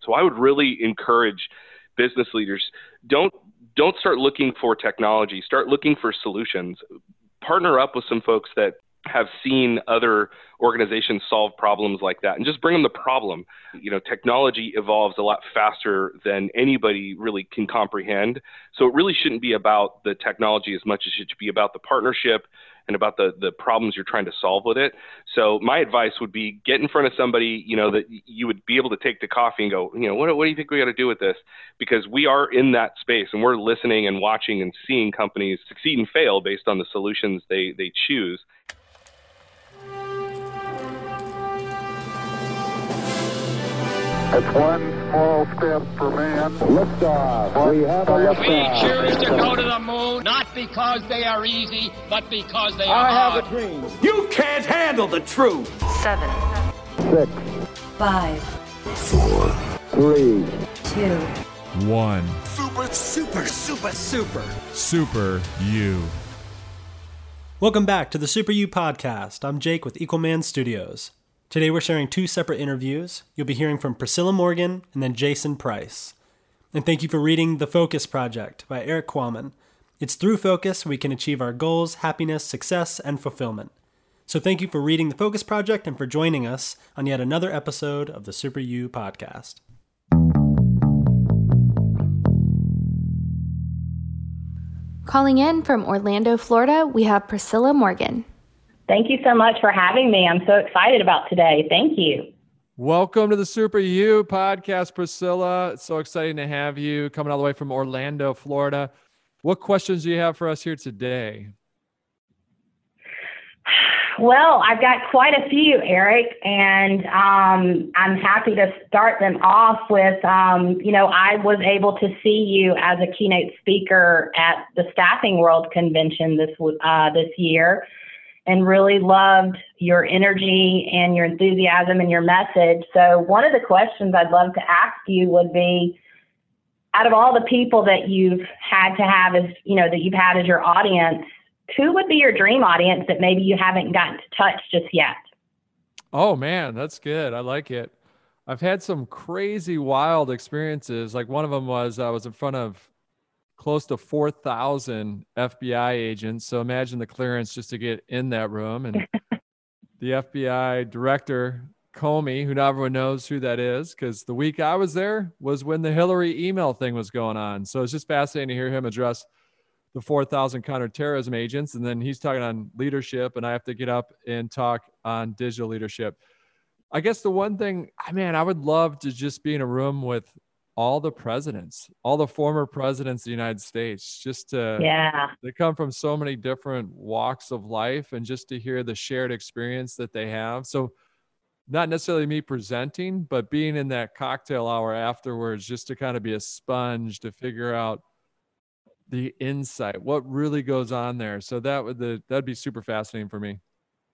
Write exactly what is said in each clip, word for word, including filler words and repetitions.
So I would really encourage business leaders, don't don't start looking for technology, start looking for solutions. Partner up with some folks that have seen other organizations solve problems like that, and just bring them the problem. You know, technology evolves a lot faster than anybody really can comprehend. So it really shouldn't be about the technology as much as it should be about the partnership and about the, the problems you're trying to solve with it. So my advice would be get in front of somebody, you know, that you would be able to take to coffee and go, you know, what, what do you think we got to do with this? Because we are in that space and we're listening and watching and seeing companies succeed and fail based on the solutions they, they choose. It's one small step for man. Liftoff. We have a liftoff. We choose to go to the moon, not because they are easy, but because they are I hard. have a dream. You can't handle the truth. Seven. Six. Five. Four. Three. Two. One. Super, super, super, super. Super You. Welcome back to the Super You podcast. I'm Jake with Equal Man Studios. Today we're sharing two separate interviews. You'll be hearing from Priscilla Morgan and then Jason Price. And thank you for reading The Focus Project by Eric Qualman. It's through focus we can achieve our goals, happiness, success, and fulfillment. So thank you for reading The Focus Project and for joining us on yet another episode of the Super You podcast. Calling in from Orlando, Florida, we have Priscilla Morgan. Thank you so much for having me. I'm so excited about today. Thank you. Welcome to the Super You podcast, Priscilla. It's so exciting to have you coming all the way from Orlando, Florida. What questions do you have for us here today? Well, I've got quite a few, Eric, and um, I'm happy to start them off with, um, you know, I was able to see you as a keynote speaker at the Staffing World Convention this uh, this year, and really loved your energy and your enthusiasm and your message. So one of the questions I'd love to ask you would be, out of all the people that you've had to have as, you know, that you've had as your audience, who would be your dream audience that maybe you haven't gotten to touch just yet? Oh man, that's good. I like it. I've had some crazy, wild experiences. Like one of them was I was in front of close to four thousand F B I agents. So imagine the clearance just to get in that room. And the F B I director, Comey, who not everyone knows who that is, because the week I was there was when the Hillary email thing was going on. So it's just fascinating to hear him address the four thousand counterterrorism agents. And then he's talking on leadership, and I have to get up and talk on digital leadership. I guess the one thing, man, I would love to just be in a room with all the presidents, all the former presidents of the United States, just to, yeah, they come from so many different walks of life, and just to hear the shared experience that they have. So not necessarily me presenting, but being in that cocktail hour afterwards, just to kind of be a sponge to figure out the insight, what really goes on there. So that would, the, that'd be super fascinating for me.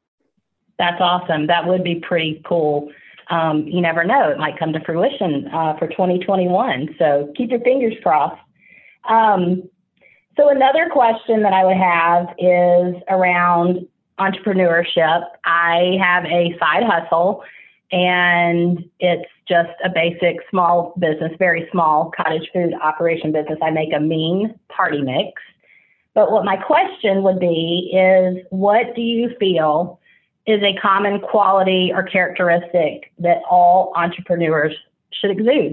That's awesome. That would be pretty cool. Um, you never know, it might come to fruition uh, for twenty twenty-one. So keep your fingers crossed. Um, so another question that I would have is around entrepreneurship. I have a side hustle, and it's just a basic small business, very small cottage food operation business. I make a mean party mix. But what my question would be is, what do you feel is a common quality or characteristic that all entrepreneurs should exude?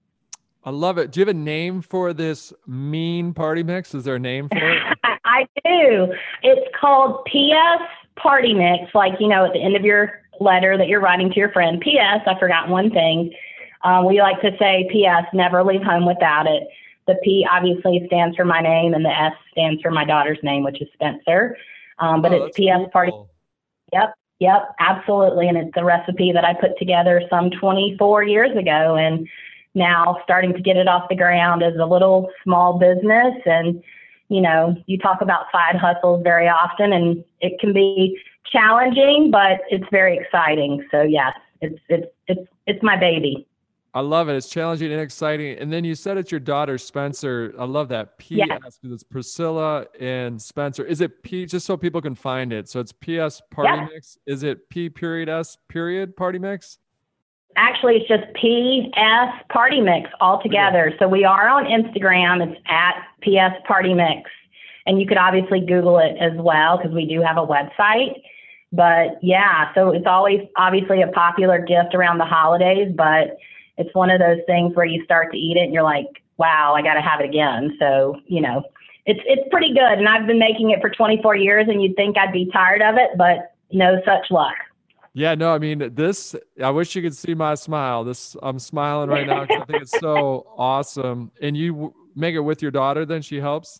I love it. Do you have a name for this mean party mix? Is there a name for it? I do. It's called P S Party Mix, like, you know, at the end of your letter that you're writing to your friend. P S I forgot one thing. Um, we like to say P S never leave home without it. The P obviously stands for my name, and the S stands for my daughter's name, which is Spencer. Um, but oh, it's P S cool. Party. Yep. Yep, absolutely. And it's a recipe that I put together some twenty-four years ago, and now starting to get it off the ground as a little small business. And, you know, you talk about side hustles very often, and it can be challenging, but it's very exciting. So yes, it's, it's, it's, it's my baby. I love it. It's challenging and exciting. And then you said it's your daughter, Spencer. I love that. P S, because it's Priscilla and Spencer. Is it P, just so people can find it? So it's P S Party Yeah. Mix. Is it P period S period Party Mix? actually, it's just P S Party Mix all together. So we are on Instagram. It's at P S Party Mix. And you could obviously Google it as well because we do have a website. But yeah, so it's always obviously a popular gift around the holidays, but it's one of those things where you start to eat it and you're like, wow, I got to have it again. So, you know, it's it's pretty good. And I've been making it for twenty-four years and you'd think I'd be tired of it, but no such luck. Yeah, no, I mean, this, I wish you could see my smile. This, I'm smiling right now because I think it's so awesome. And you w- make it with your daughter, then she helps?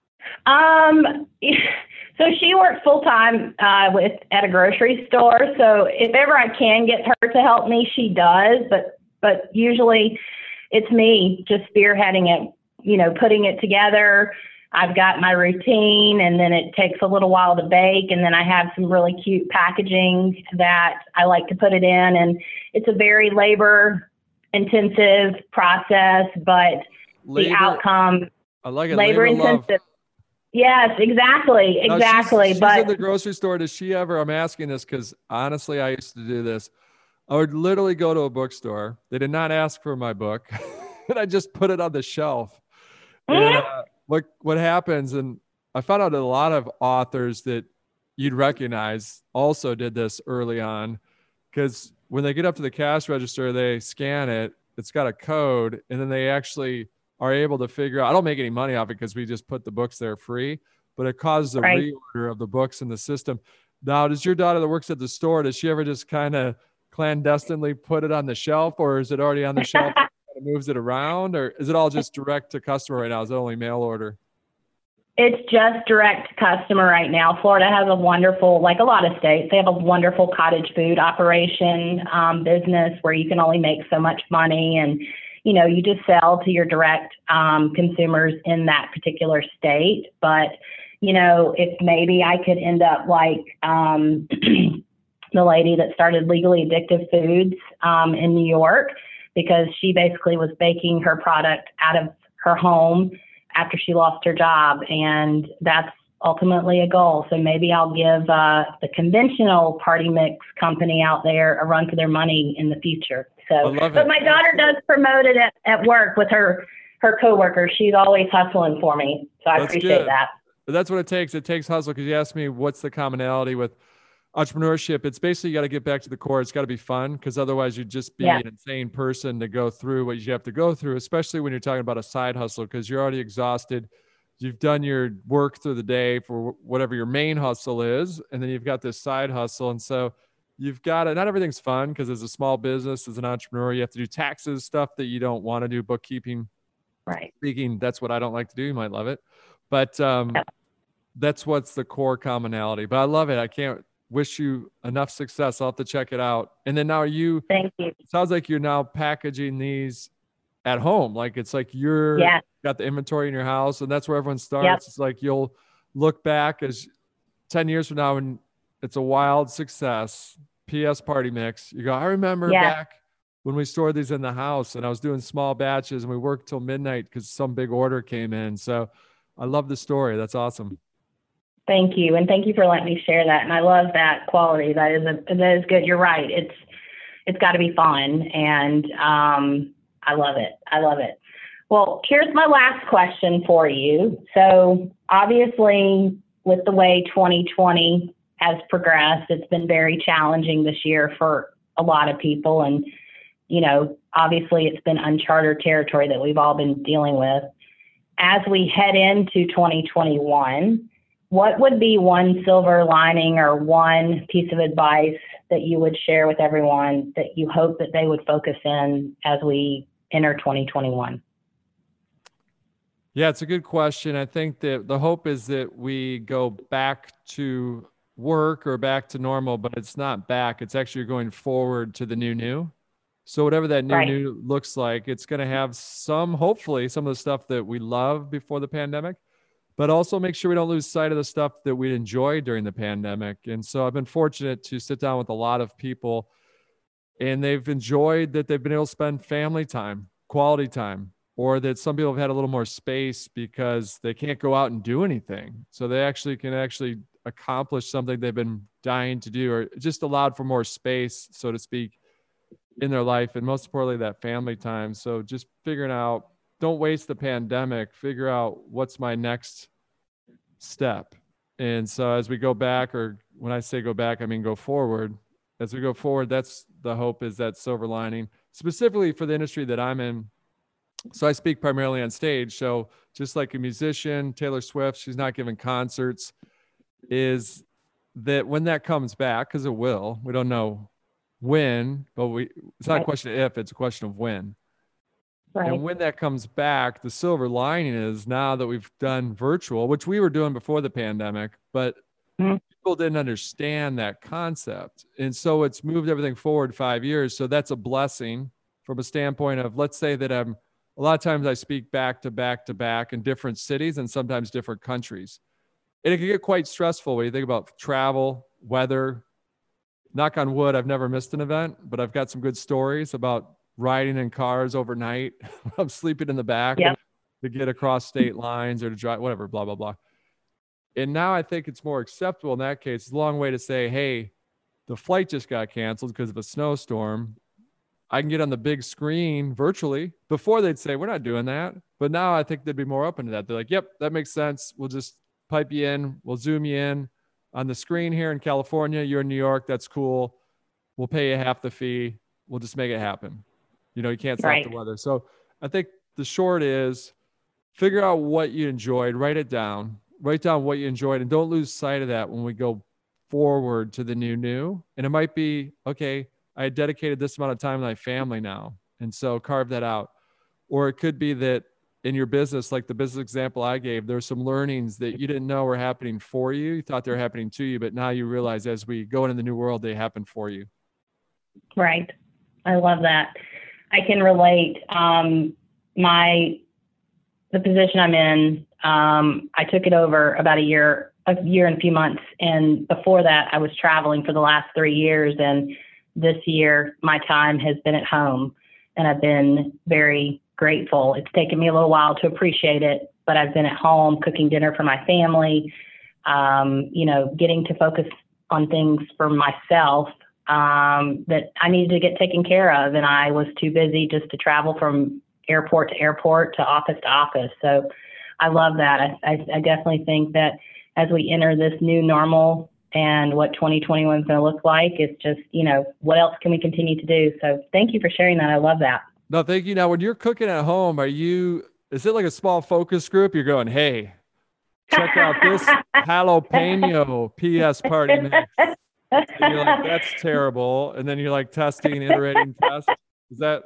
Um, so she works full time uh, with at a grocery store. So if ever I can get her to help me, she does. But but usually it's me just spearheading it, you know, putting it together. I've got my routine, and then it takes a little while to bake, and then I have some really cute packaging that I like to put it in. And it's a very labor intensive process, but labor, the outcome I like it. Labor, labor intensive. Love. Yes, exactly. Exactly. Now she's, she's but in the grocery store. Does she ever, I'm asking this because honestly, I used to do this. I would literally go to a bookstore. They did not ask for my book. And I just put it on the shelf. Mm-hmm. And uh, what, what happens, and I found out that a lot of authors that you'd recognize also did this early on, because when they get up to the cash register, they scan it. It's got a code, and then they actually are able to figure out, I don't make any money off it because we just put the books there free, but it causes a right. reorder of the books in the system. Now, does your daughter that works at the store, does she ever just kind of clandestinely put it on the shelf, or is it already on the shelf and kind of moves it around, or is it all just direct to customer right now? Is it only mail order? It's just direct to customer right now. Florida has a wonderful, like a lot of states, they have a wonderful cottage food operation um, business where you can only make so much money, and you know, you just sell to your direct um, consumers in that particular state. But, you know, if maybe I could end up like um, the lady that started Legally Addictive Foods um, in New York, because she basically was baking her product out of her home after she lost her job. And that's ultimately a goal. So maybe I'll give uh, the conventional party mix company out there a run for their money in the future. So, but my daughter does promote it at, at work with her, her coworkers. She's always hustling for me. So I that's appreciate good. that. But that's what it takes. It takes hustle. Because you asked me what's the commonality with entrepreneurship. It's basically you got to get back to the core. It's got to be fun, because otherwise you'd just be yeah. an insane person to go through what you have to go through, especially when you're talking about a side hustle, because you're already exhausted. You've done your work through the day for whatever your main hustle is, and then you've got this side hustle. And so you've got to, not everything's fun, because as a small business, as an entrepreneur, you have to do taxes, stuff that you don't want to do, bookkeeping. Right. Speaking, that's what I don't like to do. You might love it. But um, yeah. that's what's the core commonality. But I love it. I can't wish you enough success. I'll have to check it out. And then now are you, thank you. It sounds like you're now packaging these at home. Like it's like you're yeah. got the inventory in your house, and that's where everyone starts. Yep. It's like you'll look back as ten years from now and it's a wild success. P S Party Mix. You go, I remember yeah. back when we stored these in the house and I was doing small batches and we worked till midnight because some big order came in. So I love the story. That's awesome. Thank you. And thank you for letting me share that. And I love that quality. That is, a, that is good. You're right. It's, it's got to be fun. And um, I love it. I love it. Well, here's my last question for you. So obviously with the way twenty twenty has progressed, it's been very challenging this year for a lot of people. And, you know, obviously it's been uncharted territory that we've all been dealing with. As we head into twenty twenty-one, what would be one silver lining or one piece of advice that you would share with everyone that you hope that they would focus in as we enter twenty twenty-one? Yeah, it's a good question. I think that the hope is that we go back to work or back to normal, but it's not back. It's actually going forward to the new new. So whatever that new right. new looks like, it's going to have some, hopefully, some of the stuff that we loved before the pandemic, but also make sure we don't lose sight of the stuff that we enjoyed during the pandemic. And so I've been fortunate to sit down with a lot of people, and they've enjoyed that they've been able to spend family time, quality time, or that some people have had a little more space because they can't go out and do anything. So they actually can actually accomplish something they've been dying to do, or just allowed for more space, so to speak. in their life, and most importantly, that family time. So just figuring out, don't waste the pandemic, figure out what's my next step. And so as we go back, or when I say go back, I mean go forward. As we go forward, that's the hope, is that silver lining, specifically for the industry that I'm in. So I speak primarily on stage. So just like a musician, Taylor Swift, she's not giving concerts, is that when that comes back, because it will, we don't know when, but we, it's not a question of if, it's a question of when. Right. And when that comes back, the silver lining is now that we've done virtual, which we were doing before the pandemic, but mm-hmm. people didn't understand that concept. And so it's moved everything forward five years. So that's a blessing from a standpoint of, let's say that I'm, a lot of times I speak back to back to back in different cities and sometimes different countries. And it can get quite stressful when you think about travel, weather. Knock on wood, I've never missed an event, but I've got some good stories about riding in cars overnight. I'm sleeping in the back yep. to get across state lines or to drive, whatever, blah, blah, blah. And now I think it's more acceptable in that case. It's a long way to say, hey, the flight just got canceled because of a snowstorm. I can get on the big screen virtually. Before they'd say, we're not doing that. But now I think they'd be more open to that. They're like, yep, that makes sense. We'll just pipe you in. We'll zoom you in on the screen here in California. You're in New York. That's cool. We'll pay you half the fee. We'll just make it happen. You know, you can't stop right. the weather. So I think the short is figure out what you enjoyed, write it down, write down what you enjoyed, and don't lose sight of that when we go forward to the new new. And it might be, okay, I dedicated this amount of time to my family now. And so carve that out. Or it could be that in your business, like the business example I gave, there's some learnings that you didn't know were happening for you. You thought they were happening to you, but now you realize as we go into the new world, they happen for you. Right. I love that. I can relate. Um, my, the position I'm in, um, I took it over about a year, a year and a few months. And before that, I was traveling for the last three years. And this year, my time has been at home, and I've been very grateful. It's taken me a little while to appreciate it, but I've been at home cooking dinner for my family, um, you know, getting to focus on things for myself um, that I needed to get taken care of. And I was too busy just to travel from airport to airport to office to office. So I love that. I, I, I definitely think that as we enter this new normal and what twenty twenty-one is going to look like, it's just, you know, what else can we continue to do? So thank you for sharing that. I love that. No, thank you. Now, when you're cooking at home, are you, is it like a small focus group? You're going, hey, check out this jalapeno P S party mix. And you're like, that's terrible. And then you're like testing, iterating, test. Is that?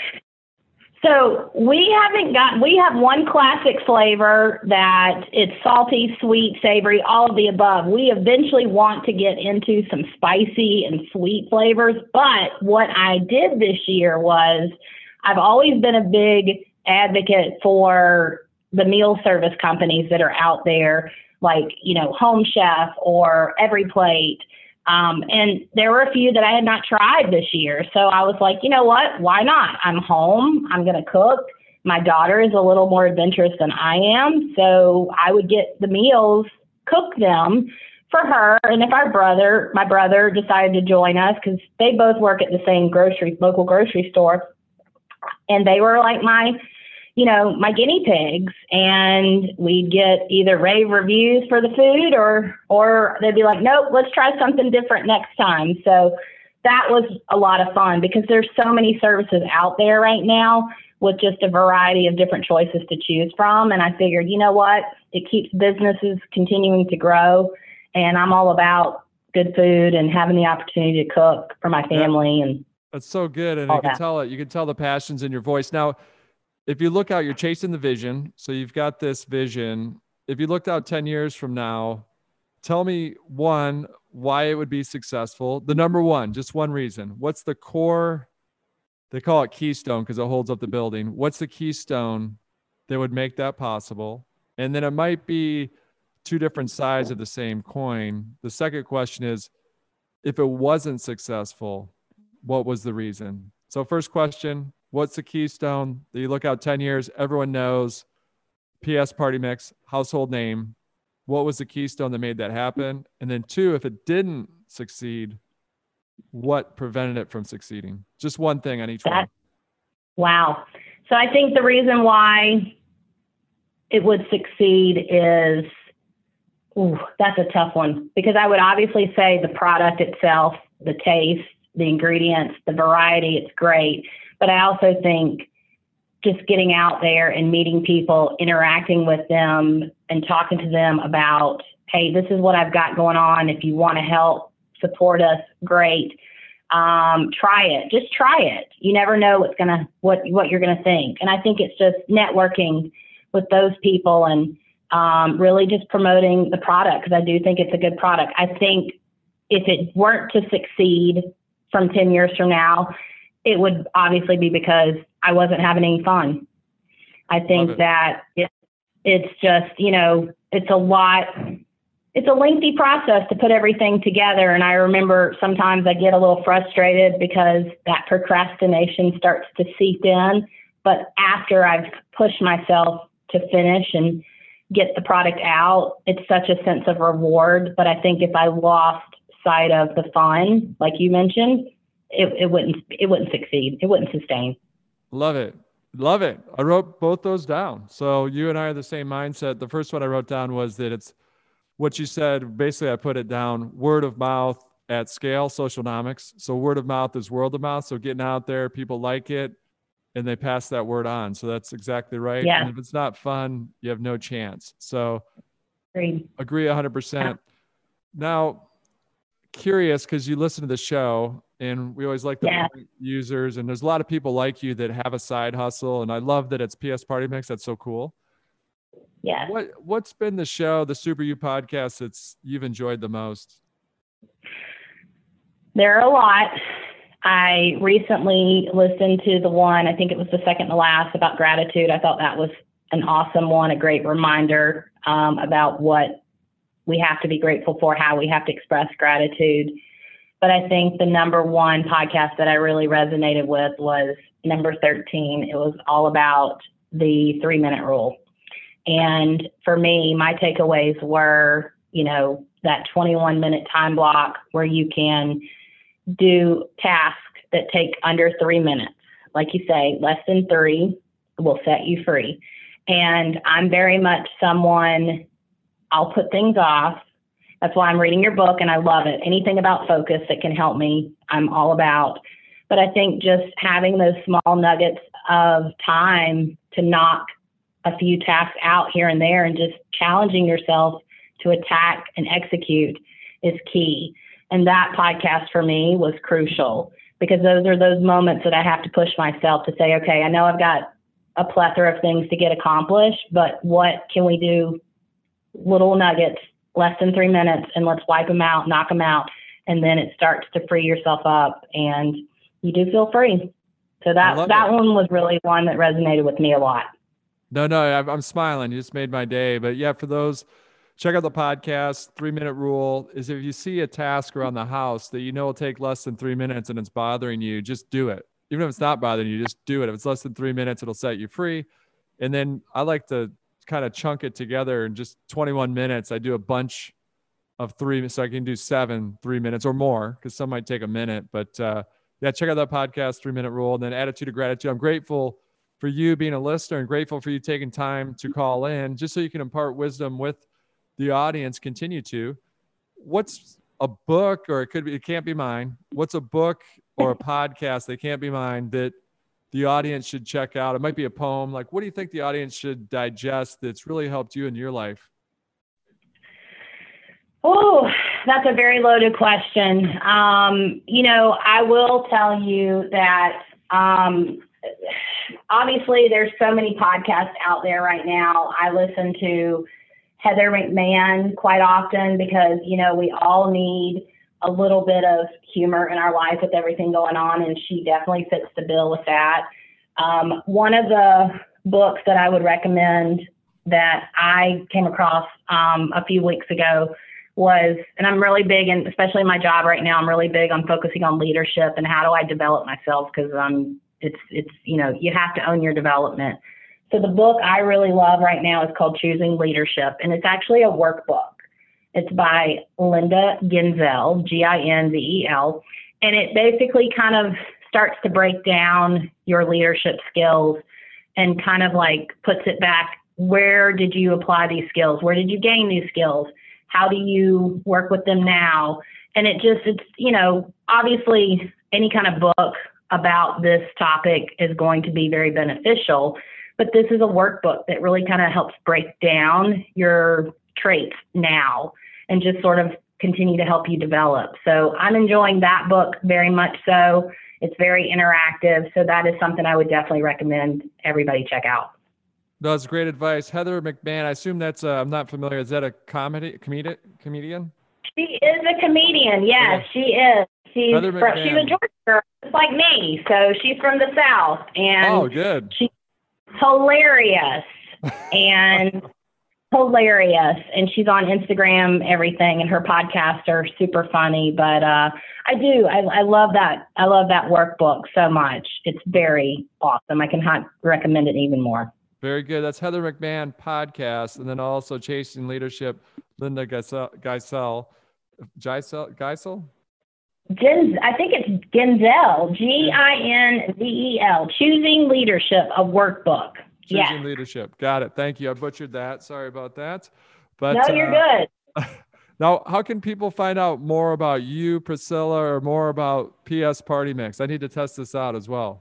So we haven't got, we have one classic flavor that it's salty, sweet, savory, all of the above. We eventually want to get into some spicy and sweet flavors. But what I did this year was, I've always been a big advocate for the meal service companies that are out there, like, you know, Home Chef or Every Plate. Um, and there were a few that I had not tried this year. So I was like, you know what? Why not? I'm home. I'm going to cook. My daughter is a little more adventurous than I am. So I would get the meals, cook them for her. And if our brother, my brother decided to join us, because they both work at the same grocery, local grocery store. And they were like my, you know, my guinea pigs, and we'd get either rave reviews for the food or, or they'd be like, nope, let's try something different next time. So that was a lot of fun because there's so many services out there right now with just a variety of different choices to choose from. And I figured, you know what, it keeps businesses continuing to grow, and I'm all about good food and having the opportunity to cook for my family. Yeah. And that's so good. And you can tell it, you can tell the passions in your voice. Now, if you look out, you're chasing the vision. So you've got this vision. If you looked out ten years from now, tell me one, why it would be successful. The number one, just one reason. What's the core? They call it keystone because it holds up the building. What's the keystone that would make that possible? And then it might be two different sides of the same coin. The second question is, if it wasn't successful, what was the reason? So first question, what's the keystone that you look out ten years, everyone knows, P S Party Mix, household name. What was the keystone that made that happen? And then two, if it didn't succeed, what prevented it from succeeding? Just one thing on each that, one. Wow. So I think the reason why it would succeed is, ooh, that's a tough one, because I would obviously say the product itself, the taste, the ingredients, the variety, it's great. But I also think just getting out there and meeting people, interacting with them and talking to them about, hey, this is what I've got going on. If you want to help support us, great. Um, try it. Just try it. You never know what's gonna what what you're gonna think. And I think it's just networking with those people and um, really just promoting the product, because I do think it's a good product. I think if it weren't to succeed from ten years from now, it would obviously be because I wasn't having any fun. I think it. that it, it's just, you know, it's a lot. It's a lengthy process to put everything together. And I remember sometimes I get a little frustrated because that procrastination starts to seep in. But after I've pushed myself to finish and get the product out, it's such a sense of reward. But I think if I lost sight of the fun, like you mentioned, it, it wouldn't it wouldn't succeed. It wouldn't sustain. Love it. Love it. I wrote both those down. So you and I are the same mindset. The first one I wrote down was that it's what you said. Basically, I put it down, word of mouth at scale, socialnomics. So word of mouth is world of mouth. So getting out there, people like it, and they pass that word on. So that's exactly right. Yeah. And if it's not fun, you have no chance. So Agreed. Agree one hundred percent. Now, curious, because you listen to the show, and we always like the yeah. users, and there's a lot of people like you that have a side hustle, and I love that it's P S Party Mix. That's so cool. Yeah. What what's been the show, the Super U podcast, that's you've enjoyed the most? There are a lot. I recently listened to the one, I think it was the second to last, about gratitude. I thought that was an awesome one, a great reminder um, about what we have to be grateful for, how we have to express gratitude. But I think the number one podcast that I really resonated with was number thirteen. It was all about the three minute rule. And for me, my takeaways were, you know, that twenty-one minute time block where you can do tasks that take under three minutes. Like you say, less than three will set you free. And I'm very much someone, I'll put things off. That's why I'm reading your book, and I love it. Anything about focus that can help me, I'm all about. But I think just having those small nuggets of time to knock a few tasks out here and there and just challenging yourself to attack and execute is key. And that podcast for me was crucial, because those are those moments that I have to push myself to say, okay, I know I've got a plethora of things to get accomplished, but what can we do? Little nuggets, less than three minutes, and let's wipe them out, knock them out. And then it starts to free yourself up, and you do feel free. So that, that one was really one that resonated with me a lot. No, no, I'm smiling. You just made my day. But yeah, for those, check out the podcast. Three minute rule is if you see a task around the house that you know will take less than three minutes and it's bothering you, just do it. Even if it's not bothering you, just do it. If it's less than three minutes, it'll set you free. And then I like to kind of chunk it together in just twenty-one minutes. I do a bunch of three, so I can do seven, three minutes or more, because some might take a minute. But uh, yeah, check out that podcast, Three Minute Rule, and then Attitude of Gratitude. I'm grateful for you being a listener and grateful for you taking time to call in just so you can impart wisdom with the audience. Continue to. What's a book, or it could be, it can't be mine. What's a book or a podcast, they can't be mine, that the audience should check out? It might be a poem. Like, what do you think the audience should digest that's really helped you in your life? Oh, that's a very loaded question. Um, you know, I will tell you that um, obviously there's so many podcasts out there right now. I listen to Heather McMahon quite often because, you know, we all need a little bit of humor in our life with everything going on, and she definitely fits the bill with that. Um, one of the books that I would recommend that I came across um, a few weeks ago was, and I'm really big, and especially in my job right now, I'm really big on focusing on leadership and how do I develop myself, because um, it's, it's, you know, you have to own your development. So the book I really love right now is called Choosing Leadership, and it's actually a workbook. It's by Linda Ginzel, G I N Z E L, and it basically kind of starts to break down your leadership skills and kind of like puts it back. Where did you apply these skills? Where did you gain these skills? How do you work with them now? And it just, it's, you know, obviously any kind of book about this topic is going to be very beneficial, but this is a workbook that really kind of helps break down your traits now and just sort of continue to help you develop. So I'm enjoying that book very much so. It's very interactive. So that is something I would definitely recommend everybody check out. That's great advice. Heather McMahon, I assume that's, uh, I'm not familiar. Is that a comedy, comedic, comedian? She is a comedian. Yes, yeah. she is. She's, Heather from, she's a Georgia girl, just like me. So she's from the South. And oh, good. She's hilarious. and hilarious. And she's on Instagram, everything. And her podcasts are super funny. But uh, I do. I, I love that. I love that workbook so much. It's very awesome. I can hot recommend it even more. Very good. That's Heather McMahon podcast. And then also Chasing Leadership, Linda Geisel. Geisel. Geisel? Geisel? Gen, I think it's Genzel, G I N Z E L, Choosing Leadership, a workbook. Choosing yes. Leadership. Got it. Thank you. I butchered that. Sorry about that. But no, you're uh, good. Now, how can people find out more about you, Priscilla, or more about P S Party Mix? I need to test this out as well.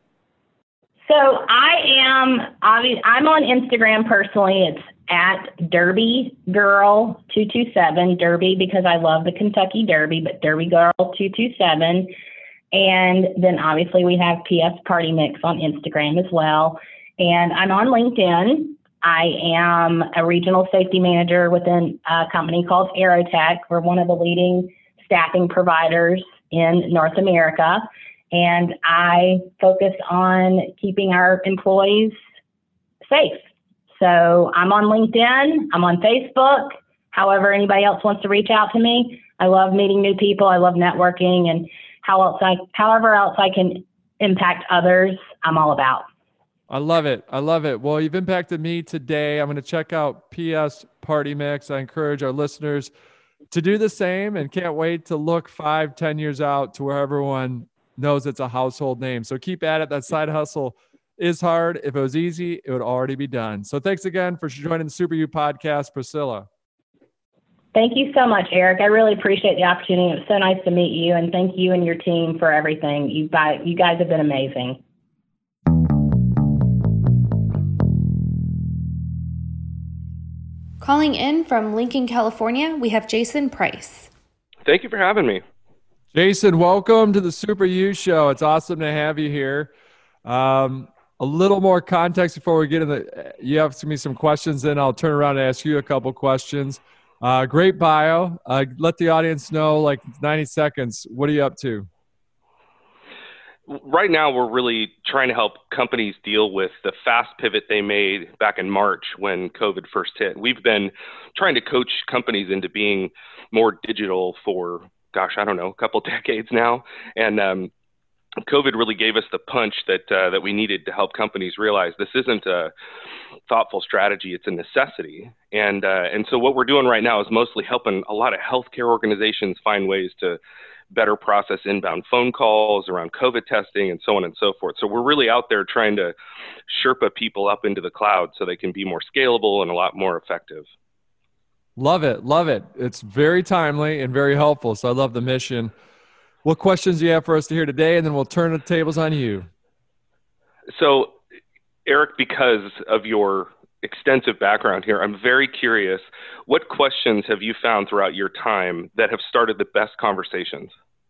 So I am, I'm on Instagram personally. It's at Derby Girl two two seven, Derby because I love the Kentucky Derby, but Derby Girl two two seven. And then obviously we have P S Party Mix on Instagram as well. And I'm on LinkedIn. I am a regional safety manager within a company called Aerotech. We're one of the leading staffing providers in North America. And I focus on keeping our employees safe. So I'm on LinkedIn, I'm on Facebook. However, anybody else wants to reach out to me. I love meeting new people. I love networking, and how else I, however else I can impact others, I'm all about. I love it. I love it. Well, you've impacted me today. I'm going to check out P S Party Mix. I encourage our listeners to do the same, and can't wait to look five, ten years out to where everyone knows it's a household name. So keep at it. That side hustle is hard. If it was easy, it would already be done. So thanks again for joining the Super U podcast, Priscilla. Thank you so much, Eric. I really appreciate the opportunity. It was so nice to meet you, and thank you and your team for everything. You guys, you guys have been amazing. Calling in from Lincoln, California, we have Jason Price. Thank you for having me. Jason, welcome to the Super U Show. It's awesome to have you here. Um, a little more context before we get in the, you have me some questions, then I'll turn around and ask you a couple questions. Uh, great bio. Uh, let the audience know, like ninety seconds, what are you up to? Right now, we're really trying to help companies deal with the fast pivot they made back in March when COVID first hit. We've been trying to coach companies into being more digital for, gosh, I don't know, a couple decades now. And um, COVID really gave us the punch that uh, that we needed to help companies realize this isn't a thoughtful strategy, it's a necessity. And uh, and so what we're doing right now is mostly helping a lot of healthcare organizations find ways to better process inbound phone calls around COVID testing and so on and so forth. So we're really out there trying to Sherpa people up into the cloud so they can be more scalable and a lot more effective. Love it. Love it. It's very timely and very helpful. So I love the mission. What questions do you have for us to hear today? And then we'll turn the tables on you. So Eric, because of your extensive background here, I'm very curious, what questions have you found throughout your time that have started the best conversations?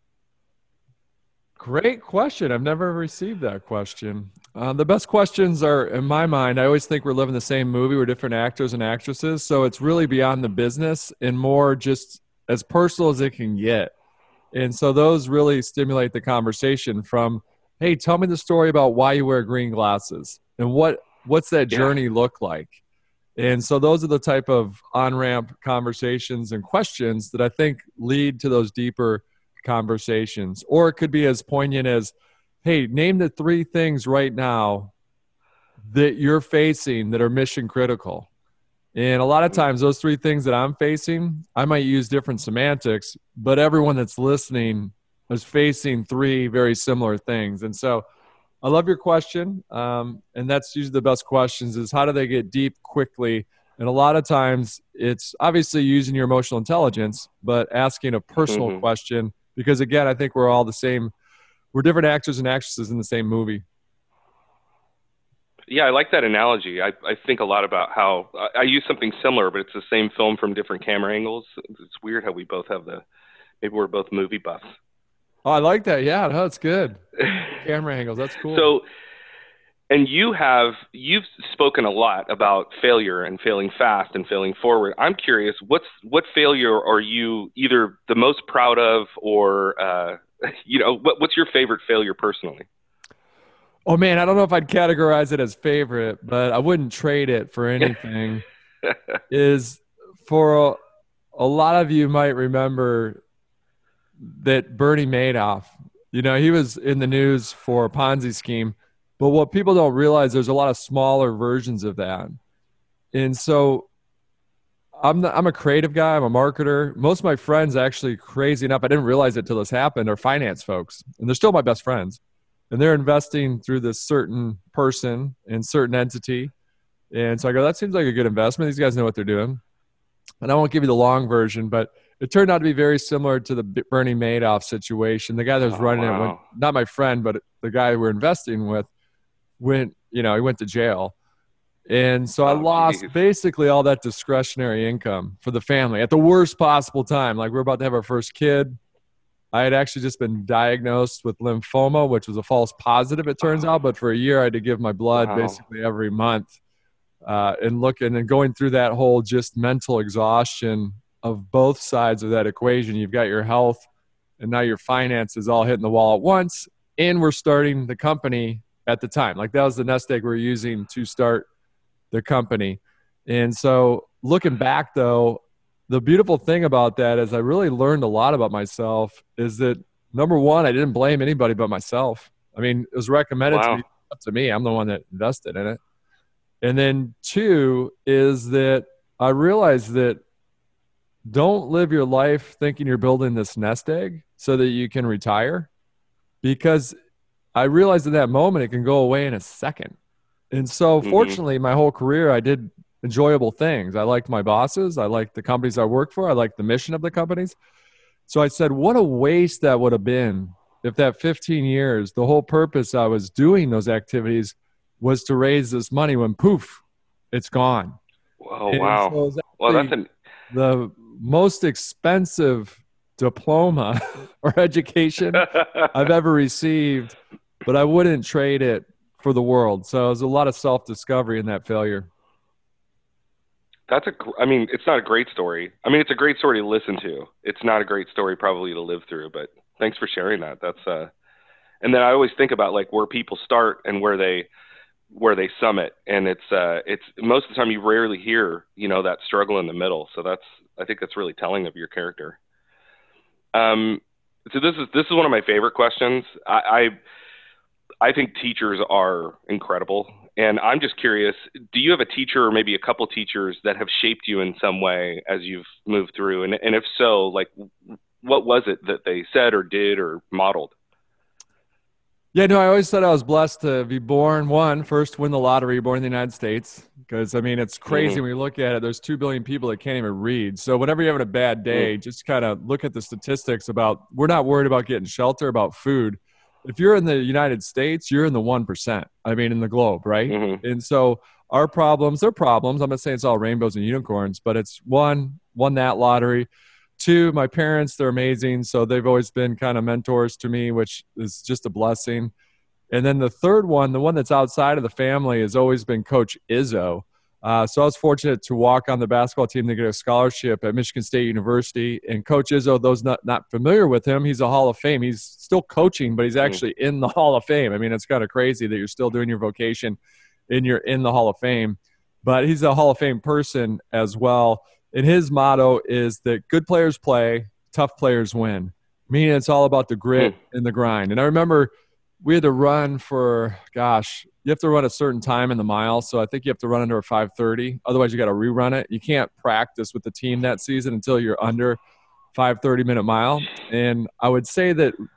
Great question. I've never received that question. Uh, the best questions are, in my mind, I always think we're living the same movie. We're different actors and actresses. So it's really beyond the business and more just as personal as it can get. And so those really stimulate the conversation from, hey, tell me the story about why you wear green glasses and what what's that journey yeah. look like? And so those are the type of on-ramp conversations and questions that I think lead to those deeper conversations. Or it could be as poignant as, hey, name the three things right now that you're facing that are mission critical. And a lot of times those three things that I'm facing, I might use different semantics, but everyone that's listening is facing three very similar things. And so I love your question. Um, and that's usually the best questions is how do they get deep quickly? And a lot of times it's obviously using your emotional intelligence, but asking a personal mm-hmm. question, because again, I think we're all the same. We're different actors and actresses in the same movie. Yeah, I like that analogy. I, I think a lot about how I, I use something similar, but it's the same film from different camera angles. It's weird how we both have the, maybe we're both movie buffs. Oh, I like that. Yeah, no, that's good. Camera angles. That's cool. So, and you have, you've spoken a lot about failure and failing fast and failing forward. I'm curious, what's, what failure are you either the most proud of or, uh, you know, what, what's your favorite failure personally? Oh man, I don't know if I'd categorize it as favorite, but I wouldn't trade it for anything. Is for a, a lot of you might remember that Bernie Madoff, you know, he was in the news for a Ponzi scheme, but what people don't realize, there's a lot of smaller versions of that. And so I'm the, I'm a creative guy. I'm a marketer. Most of my friends, actually, crazy enough, I didn't realize it till this happened, are finance folks, and they're still my best friends. And they're investing through this certain person and certain entity. And so I go, that seems like a good investment. These guys know what they're doing. And I won't give you the long version, but it turned out to be very similar to the Bernie Madoff situation. The guy that was oh, running wow. it, went, not my friend, but the guy we're investing with, went, you know, he went to jail. And so I oh, lost geez. basically all that discretionary income for the family at the worst possible time. Like we're about to have our first kid. I had actually just been diagnosed with lymphoma, which was a false positive, it turns out. But for a year, I had to give my blood wow. basically every month. Uh, and looking and going through that whole just mental exhaustion of both sides of that equation. You've got your health and now your finances all hitting the wall at once. And we're starting the company at the time. Like that was the nest egg we we're using to start the company. And so looking back though, the beautiful thing about that is I really learned a lot about myself is that number one, I didn't blame anybody but myself. I mean, it was recommended wow. to me, up to me. I'm the one that invested in it. And then two is that I realized that don't live your life thinking you're building this nest egg so that you can retire, because I realized in that moment it can go away in a second. And so mm-hmm. fortunately, my whole career, I did enjoyable things. I liked my bosses. I liked the companies I worked for. I liked the mission of the companies. So I said, what a waste that would have been if that fifteen years, the whole purpose I was doing those activities was to raise this money when poof, it's gone. Oh, and wow. So well, that's an... the most expensive diploma or education I've ever received, but I wouldn't trade it for the world. So there's a lot of self-discovery in that failure. That's a, I mean, it's not a great story. I mean, it's a great story to listen to. It's not a great story probably to live through, but thanks for sharing that. That's, uh, and then I always think about like where people start and where they, where they summit. And it's, uh, it's most of the time you rarely hear, you know, that struggle in the middle. So that's, I think that's really telling of your character. Um, so this is, this is one of my favorite questions. I, I, I think teachers are incredible. And I'm just curious, do you have a teacher or maybe a couple teachers that have shaped you in some way as you've moved through? And, and if so, like, what was it that they said or did or modeled? Yeah, no, I always said I was blessed to be born, one, first win the lottery, born in the United States. Because, I mean, it's crazy mm-hmm. when you look at it. There's two billion people that can't even read. So whenever you're having a bad day, mm-hmm. just kind of look at the statistics about, we're not worried about getting shelter, about food. If you're in the United States, you're in the one percent. I mean, in the globe, right? Mm-hmm. And so our problems, they're problems. I'm not saying it's all rainbows and unicorns, but it's one, won that lottery. Two, my parents, they're amazing. So they've always been kind of mentors to me, which is just a blessing. And then the third one, the one that's outside of the family, has always been Coach Izzo. Uh, so I was fortunate to walk on the basketball team to get a scholarship at Michigan State University. And Coach Izzo, those not, not familiar with him, he's a Hall of Fame. He's still coaching, but he's actually mm. in the Hall of Fame. I mean, it's kind of crazy that you're still doing your vocation and you're in the Hall of Fame. But he's a Hall of Fame person as well. And his motto is that good players play, tough players win. Meaning it's all about the grit mm. and the grind. And I remember we had to run for, gosh, you have to run a certain time in the mile. So I think you have to run under a five thirty. Otherwise, you got to rerun it. You can't practice with the team that season until you're under five thirty minute mile. And I would say that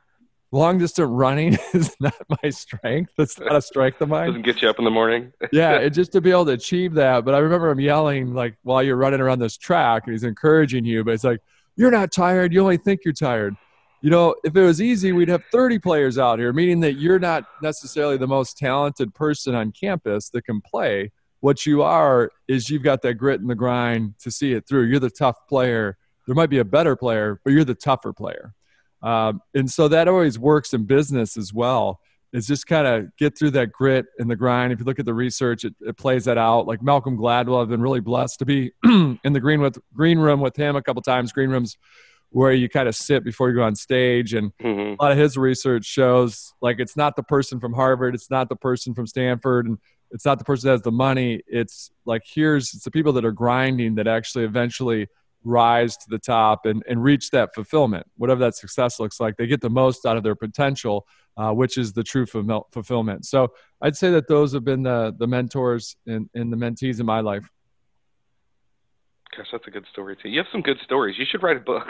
long distance running is not my strength. That's not a strength of mine. Doesn't get you up in the morning. Yeah, it just to be able to achieve that. But I remember him yelling like while you're running around this track, and he's encouraging you. But it's like, you're not tired. You only think you're tired. You know, if it was easy, we'd have thirty players out here, meaning that you're not necessarily the most talented person on campus that can play. What you are is you've got that grit and the grind to see it through. You're the tough player. There might be a better player, but you're the tougher player. Um, and so that always works in business as well. Is just kind of get through that grit and the grind. If you look at the research, it, it plays that out. Like Malcolm Gladwell, I've been really blessed to be in the green with green room with him a couple times. Green rooms where you kind of sit before you go on stage, and mm-hmm. a lot of his research shows like it's not the person from Harvard, it's not the person from Stanford, and it's not the person that has the money. It's like here's it's the people that are grinding that actually eventually rise to the top and, and reach that fulfillment, whatever that success looks like. They get the most out of their potential, uh, which is the true fulfill- fulfillment. So I'd say that those have been the the mentors and, and the mentees in my life. Gosh, that's a good story too. You have some good stories. You should write a book.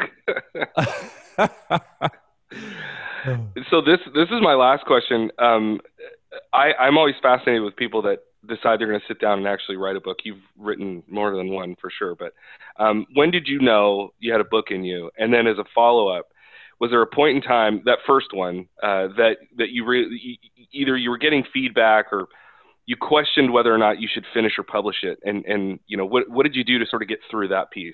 So this this is my last question. Um, I, I'm always fascinated with people that decide they're going to sit down and actually write a book. You've written more than one for sure, but um, when did you know you had a book in you? And then as a follow-up, was there a point in time, that first one, uh, that that you re- either you were getting feedback or you questioned whether or not you should finish or publish it? And, and you know, what what did you do to sort of get through that piece?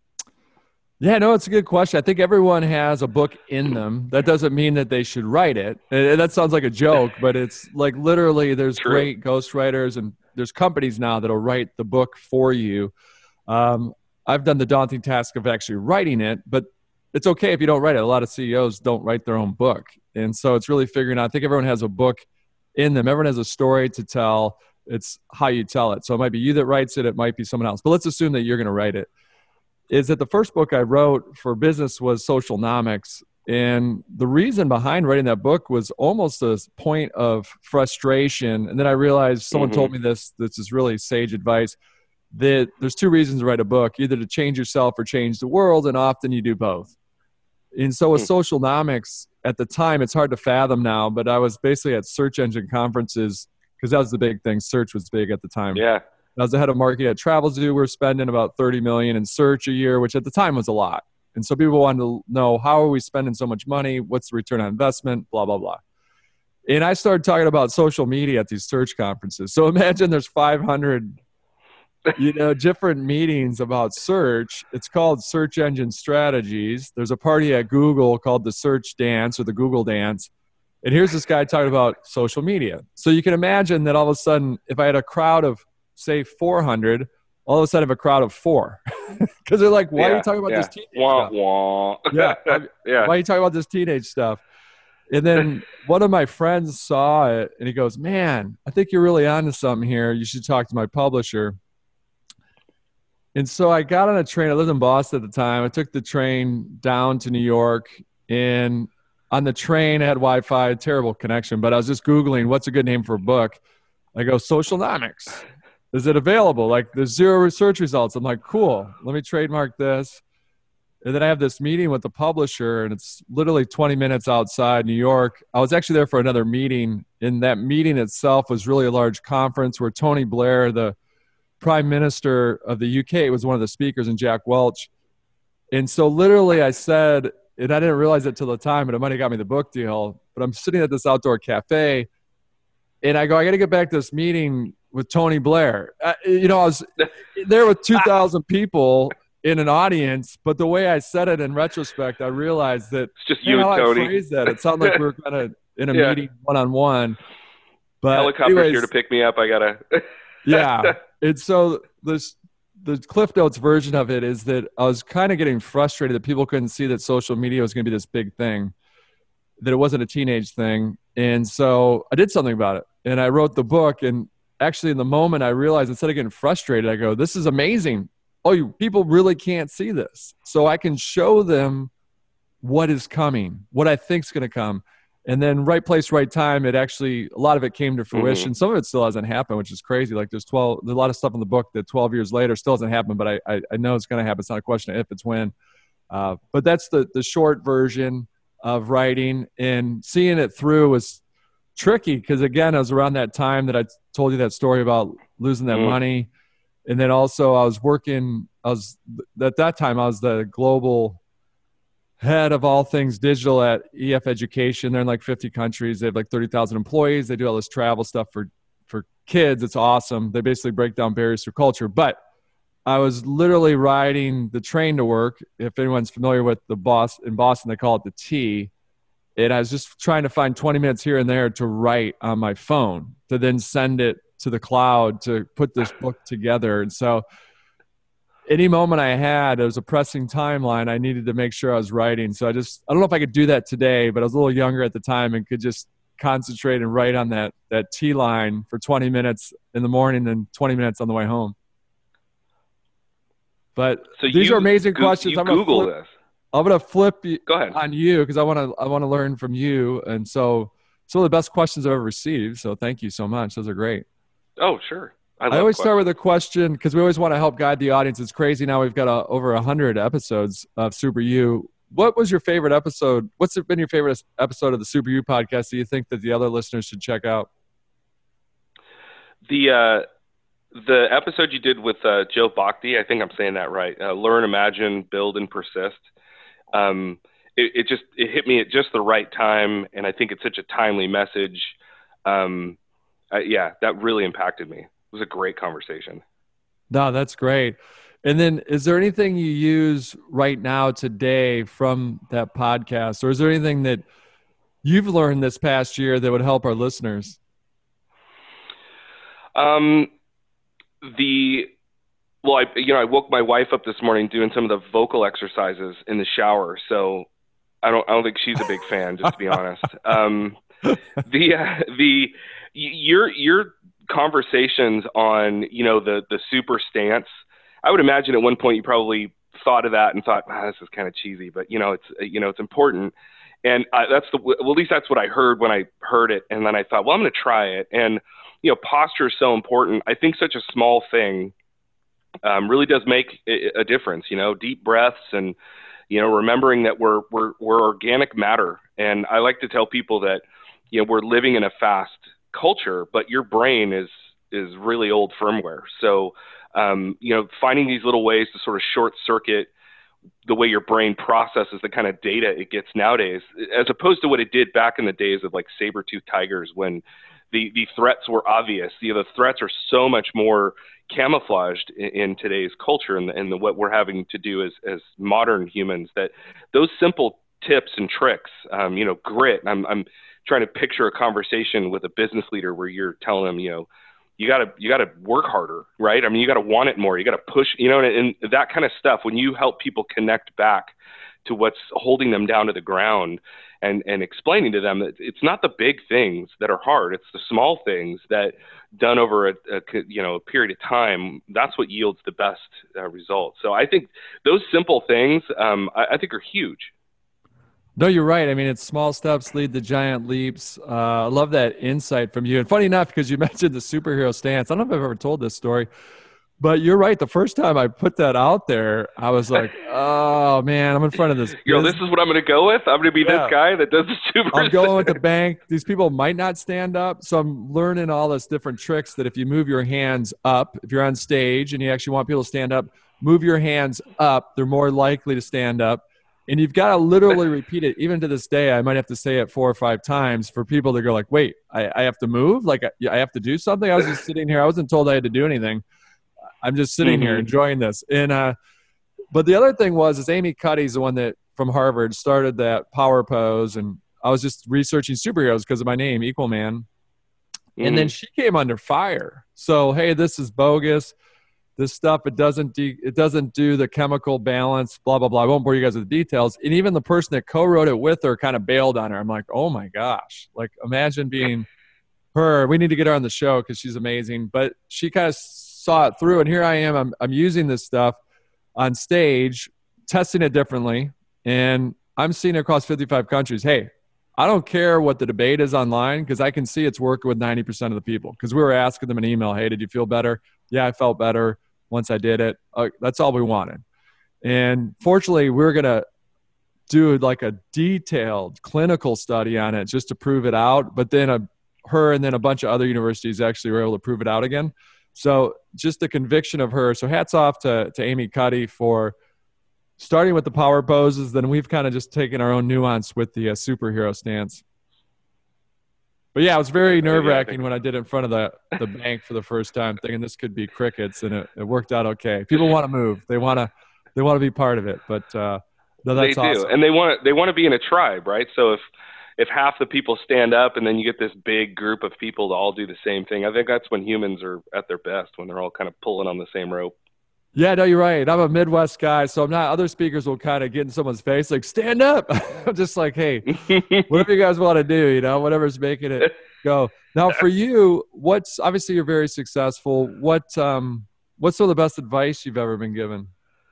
Yeah, no, it's a good question. I think everyone has a book in them. That doesn't mean that they should write it. And that sounds like a joke, but it's like literally there's True. Great ghostwriters and there's companies now that'll write the book for you. Um, I've done the daunting task of actually writing it, but it's okay if you don't write it. A lot of C E Os don't write their own book. And so it's really figuring out, I think everyone has a book in them. Everyone has a story to tell. It's how you tell it. So it might be you that writes it. It might be someone else, but let's assume that you're going to write it. Is that the first book I wrote for business was Socialnomics. And the reason behind writing that book was almost a point of frustration. And then I realized someone mm-hmm. told me this, this is really sage advice, that there's two reasons to write a book, either to change yourself or change the world. And often you do both. And so with mm-hmm. Socialnomics at the time, it's hard to fathom now, but I was basically at search engine conferences because that was the big thing. Search was big at the time. Yeah. I was the head of marketing at Travelzoo. We were spending about thirty million dollars in search a year, which at the time was a lot. And so people wanted to know, how are we spending so much money? What's the return on investment? Blah, blah, blah. And I started talking about social media at these search conferences. So imagine there's five hundred, you know, different meetings about search. It's called Search Engine Strategies. There's a party at Google called the Search Dance or the Google Dance. And here's this guy talking about social media. So you can imagine that all of a sudden, if I had a crowd of, say, four hundred, all of a sudden I have a crowd of four. Because they're like, why yeah, are you talking about yeah. this teenage wah, stuff? Wah. Yeah, yeah. Why are you talking about this teenage stuff? And then one of my friends saw it, and he goes, man, I think you're really onto something here. You should talk to my publisher. And so I got on a train. I lived in Boston at the time. I took the train down to New York, and on the train I had Wi-Fi, terrible connection, but I was just Googling what's a good name for a book. I go, Socialnomics. Is it available? Like, there's zero research results. I'm like, cool, let me trademark this. And then I have this meeting with the publisher, and it's literally twenty minutes outside New York. I was actually there for another meeting, and that meeting itself was really a large conference where Tony Blair, the Prime Minister of the U K, was one of the speakers, and Jack Welch. And so literally I said, and I didn't realize it till the time, but it might have got me the book deal, but I'm sitting at this outdoor cafe, and I go, I got to get back to this meeting with Tony Blair. Uh, you know, I was there with two thousand people in an audience, but the way I said it in retrospect, I realized that it's just you and and Tony. I phrased that. It sounded like we were kind of in a yeah. meeting one-on-one. But helicopter's anyways, here to pick me up. I got to. Yeah. And so this, the Cliff Notes version of it is that I was kind of getting frustrated that people couldn't see that social media was going to be this big thing, that it wasn't a teenage thing. And so I did something about it, and I wrote the book. And actually in the moment I realized, instead of getting frustrated, I go, this is amazing. Oh, you, people really can't see this. So I can show them what is coming, what I think is going to come. And then right place, right time, it actually, a lot of it came to fruition. Mm-hmm. Some of it still hasn't happened, which is crazy. Like there's twelve, there's a lot of stuff in the book that twelve years later still hasn't happened, but I, I, I know it's going to happen. It's not a question of if, it's when. Uh, but that's the, the short version. of writing, and seeing it through was tricky because, again, it was around that time that I told you that story about losing that mm. money. And then also I was working, I was at that time, I was the global head of all things digital at E F Education. They're in like fifty countries. They have like thirty thousand employees. They do all this travel stuff for, for kids. It's awesome. They basically break down barriers through culture. But I was literally riding the train to work. If anyone's familiar with the boss in Boston, they call it the T. And I was just trying to find twenty minutes here and there to write on my phone to then send it to the cloud to put this book together. And so any moment I had, it was a pressing timeline. I needed to make sure I was writing. So I just, I don't know if I could do that today, but I was a little younger at the time and could just concentrate and write on that, that T line for twenty minutes in the morning and twenty minutes on the way home. But so these you, are amazing go, questions. You I'm Google gonna flip, this. I'm going to flip you Go ahead. on you because I want to, I want to learn from you. And so some of the best questions I've ever received. So thank you so much. Those are great. Oh, sure. I, I always questions. start with a question because we always want to help guide the audience. It's crazy. Now we've got a, over a hundred episodes of Super You. What was your favorite episode? What's been your favorite episode of the Super You podcast that you think that the other listeners should check out? The, uh, the episode you did with uh, Joe Bhakti, I think I'm saying that right. Uh, Learn, Imagine, Build, and Persist. Um, it, it just it hit me at just the right time, and I think it's such a timely message. Um, uh, yeah, that really impacted me. It was a great conversation. No, that's great. And then is there anything you use right now today from that podcast, or is there anything that you've learned this past year that would help our listeners? Um. The, well, I, you know, I woke my wife up this morning doing some of the vocal exercises in the shower. So I don't, I don't think she's a big fan, just to be honest. Um, the, uh, the, your, your conversations on, you know, the, the super stance, I would imagine at one point you probably thought of that and thought, ah, this is kind of cheesy, but you know, it's, you know, it's important. And I, that's the, well, at least that's what I heard when I heard it. And then I thought, well, I'm going to try it. And, you know, posture is so important. I think such a small thing um, really does make a difference, you know, deep breaths and, you know, remembering that we're, we're, we're organic matter. And I like to tell people that, you know, we're living in a fast culture, but your brain is, is really old firmware. So, um, you know, finding these little ways to sort of short circuit the way your brain processes the kind of data it gets nowadays, as opposed to what it did back in the days of like saber-toothed tigers when the, the threats were obvious. You know, the threats are so much more camouflaged in, in today's culture and, and the, what we're having to do as, as modern humans, that those simple tips and tricks, um, you know, grit. I'm, I'm trying to picture a conversation with a business leader where you're telling them, you know, you gotta, you gotta work harder, right? I mean, you gotta want it more, you gotta push, you know, and, and that kind of stuff, when you help people connect back to what's holding them down to the ground and, and explaining to them that it's not the big things that are hard. It's the small things that done over a, a you know, a period of time, that's what yields the best uh, results. So I think those simple things, um, I, I think are huge. No, you're right. I mean, it's small steps lead to giant leaps. Uh, I love that insight from you. And funny enough, because you mentioned the superhero stance, I don't know if I've ever told this story, but you're right. The first time I put that out there, I was like, oh, man, I'm in front of this. Yo, this is what I'm going to go with? I'm going to be yeah. this guy that does the super I'm going with the bank. These people might not stand up. So I'm learning all this different tricks that if you move your hands up, if you're on stage and you actually want people to stand up, move your hands up. They're more likely to stand up. And you've got to literally repeat it. Even to this day, I might have to say it four or five times for people to go like, wait, I, I have to move? Like, I, I have to do something? I was just sitting here. I wasn't told I had to do anything. I'm just sitting mm-hmm. here enjoying this. And uh, but the other thing was is Amy Cuddy's the one that from Harvard started that power pose. And I was just researching superheroes because of my name, Equal Man. Mm-hmm. And then she came under fire. So, hey, this is bogus. This stuff, it doesn't de- it doesn't do the chemical balance, blah, blah, blah. I won't bore you guys with the details. And even the person that co-wrote it with her kind of bailed on her. I'm like, oh, my gosh. Like, imagine being her. We need to get her on the show because she's amazing. But she kind of saw it through. And here I am. I'm, I'm using this stuff on stage, testing it differently. And I'm seeing it across fifty-five countries. Hey, I don't care what the debate is online because I can see it's working with ninety percent of the people. Because we were asking them an email, hey, did you feel better? Yeah, I felt better once I did it. Uh, that's all we wanted. And fortunately, we we're going to do like a detailed clinical study on it just to prove it out. But then a, her and then a bunch of other universities actually were able to prove it out again. So just the conviction of her. So hats off to, to Amy Cuddy for starting with the power poses. Then we've kind of just taken our own nuance with the uh, superhero stance. But yeah, it was very nerve wracking when I did it in front of the, the bank for the first time, thinking this could be crickets, and it, it worked out okay. People want to move. They want to, they want to be part of it. But uh, no, that's they do. awesome. And they want to, they want to be in a tribe, right? So if, if half the people stand up and then you get this big group of people to all do the same thing, I think that's when humans are at their best, when they're all kind of pulling on the same rope. Yeah, no, you're right. I'm a Midwest guy, so I'm not. Other speakers will kind of get in someone's face, like, stand up. I'm just like, hey, whatever you guys want to do, you know, whatever's making it go. Now, for you, what's obviously you're very successful. What um, what's some of the best advice you've ever been given?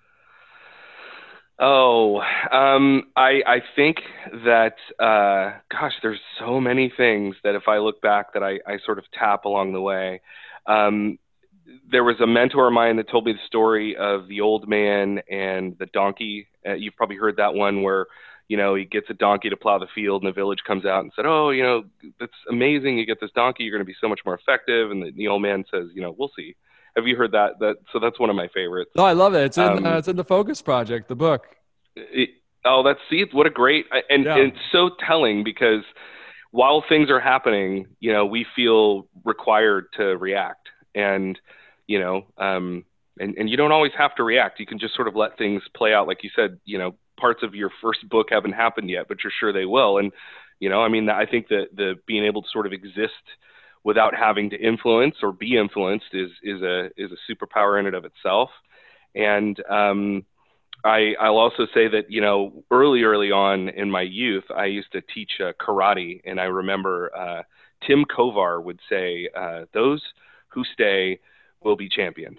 Oh, um, I I think that uh, gosh, there's so many things that if I look back that I I sort of tap along the way. Um, There was a mentor of mine that told me the story of the old man and the donkey. Uh, you've probably heard that one where, you know, he gets a donkey to plow the field and the village comes out and said, oh, you know, that's amazing. You get this donkey, you're going to be so much more effective. And the, the old man says, you know, we'll see. Have you heard that? That so that's one of my favorites. Oh, I love it. It's in, um, uh, it's in the Focus Project, the book. It, oh, that's, see, what a great, and, Yeah. and it's so telling because while things are happening, you know, we feel required to react. And, you know, um, and, and you don't always have to react. You can just sort of let things play out. Like you said, you know, parts of your first book haven't happened yet, but you're sure they will. And, you know, I mean, I think that the being able to sort of exist without having to influence or be influenced is, is a, is a superpower in and of itself. And, um, I, I'll also say that, you know, early, early on in my youth, I used to teach uh, karate. And I remember uh, Tim Kovar would say, uh, those who stay will be champions.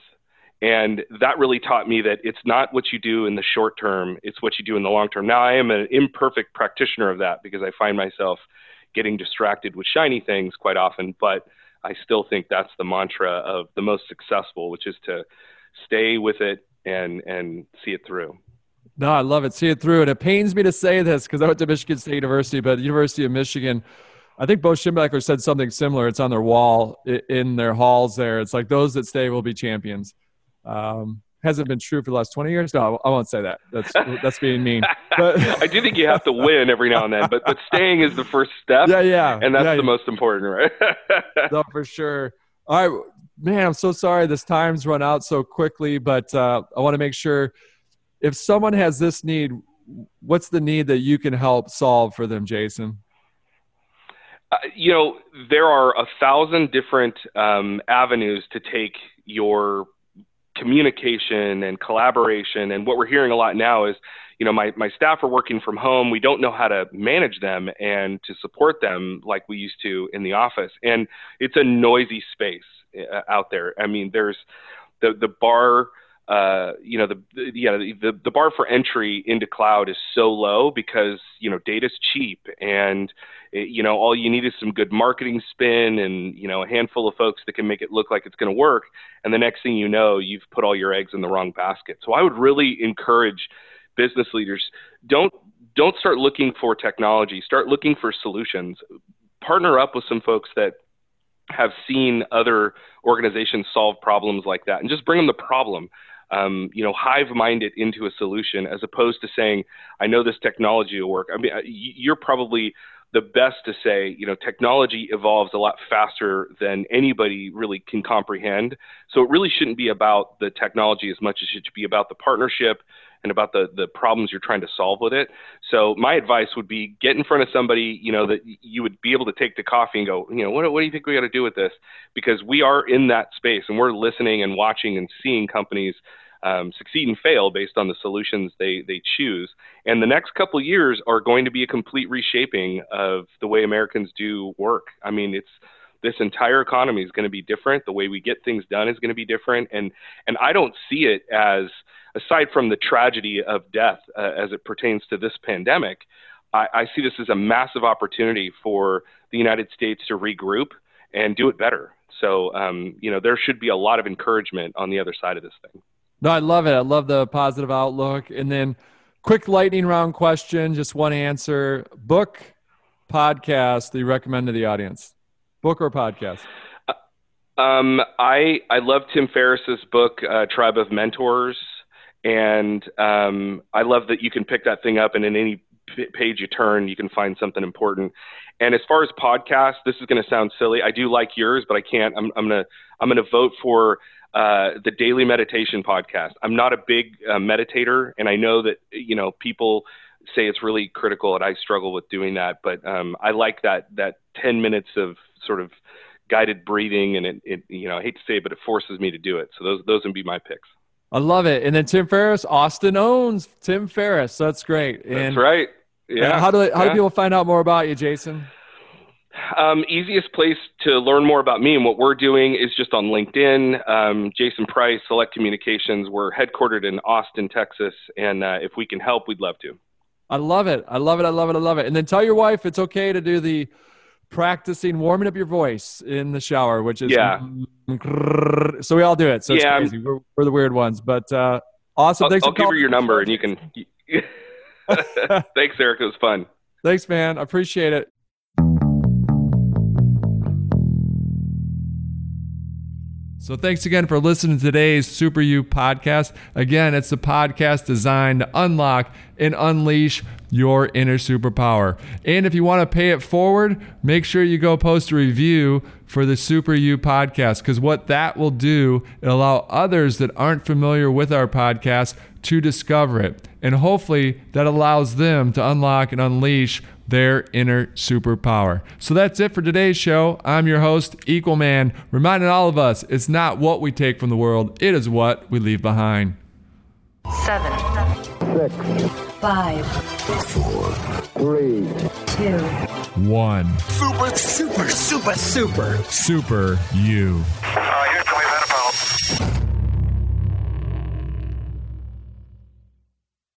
And that really taught me that it's not what you do in the short term, it's what you do in the long term. Now, I am an imperfect practitioner of that because I find myself getting distracted with shiny things quite often, but I still think that's the mantra of the most successful, which is to stay with it and, and see it through. No, I love it. See it through. And it pains me to say this because I went to Michigan State University, but the University of Michigan, I think Bo Schembechler said something similar. It's on their wall in their halls there. It's like those that stay will be champions. Um, hasn't been true for the last twenty years. No, I won't say that. That's that's being mean. But I do think you have to win every now and then, but, but staying is the first step. Yeah, yeah. And that's yeah, the most important, right? No, for sure. All right, man, I'm so sorry this time's run out so quickly, but uh, I want to make sure if someone has this need, what's the need that you can help solve for them, Jason? Uh, you know, there are a thousand different um, avenues to take your communication and collaboration. And what we're hearing a lot now is, you know, my, my staff are working from home. We don't know how to manage them and to support them like we used to in the office. And it's a noisy space uh, out there. I mean, there's the, the bar, uh, you know, the, the, yeah, the, the bar for entry into cloud is so low because, you know, data's cheap and, it, you know, all you need is some good marketing spin and, you know, a handful of folks that can make it look like it's going to work. And the next thing you know, you've put all your eggs in the wrong basket. So I would really encourage business leaders, don't, don't start looking for technology, start looking for solutions, partner up with some folks that have seen other organizations solve problems like that and just bring them the problem. Um, you know, hive mind it into a solution as opposed to saying, I know this technology will work. I mean, you're probably the best to say, you know, technology evolves a lot faster than anybody really can comprehend. So it really shouldn't be about the technology as much as it should be about the partnership and about the, the problems you're trying to solve with it. So my advice would be get in front of somebody, you know, that you would be able to take to coffee and go, you know, what, what do you think we got to do with this? Because we are in that space and we're listening and watching and seeing companies Um, succeed and fail based on the solutions they they choose. And the next couple of years are going to be a complete reshaping of the way Americans do work. I mean, it's this entire economy is going to be different. The way we get things done is going to be different. And and I don't see it as, aside from the tragedy of death uh, as it pertains to this pandemic, I, I see this as a massive opportunity for the United States to regroup and do it better. So, um, you know, there should be a lot of encouragement on the other side of this thing. No, I love it. I love the positive outlook. And then quick lightning round question, just one answer. Book, podcast that you recommend to the audience? Book or podcast? Um, I I love Tim Ferriss's book, uh, Tribe of Mentors, and um, I love that you can pick that thing up, and in any p- page you turn, you can find something important. And as far as podcasts, this is going to sound silly. I do like yours, but I can't. I'm I'm gonna I'm gonna vote for uh, the Daily Meditation podcast. I'm not a big uh, meditator, and I know that you know people say it's really critical, and I struggle with doing that. But um, I like that that ten minutes of sort of guided breathing, and it, it you know I hate to say it, but it forces me to do it. So those those would be my picks. I love it. And then Tim Ferriss, Austin owns Tim Ferriss. That's great. And, That's right. Yeah. How do how yeah. do people find out more about you, Jason? Um, easiest place to learn more about me and what we're doing is just on LinkedIn. Um, Jason Price, Select Communications. We're headquartered in Austin, Texas, and uh, if we can help, we'd love to. I love it. I love it. I love it. I love it. And then tell your wife it's okay to do the practicing warming up your voice in the shower, which is yeah. So we all do it. So it's yeah, crazy. We're, we're the weird ones, but uh, awesome. I'll, Thanks I'll for give her calling. your number, and you can. Thanks, Eric. It was fun. Thanks, man. I appreciate it. So thanks again for listening to today's Super You podcast. Again, it's a podcast designed to unlock and unleash your inner superpower. And if you want to pay it forward, make sure you go post a review for the Super You podcast, because what that will do, it'll allow others that aren't familiar with our podcast to discover it. And hopefully that allows them to unlock and unleash their inner superpower. So that's it for today's show. I'm your host, Equal Man, reminding all of us it's not what we take from the world, it is what we leave behind. Seven. Six. Five. Four. Three. Two. One. Super, super, super, super. Super You.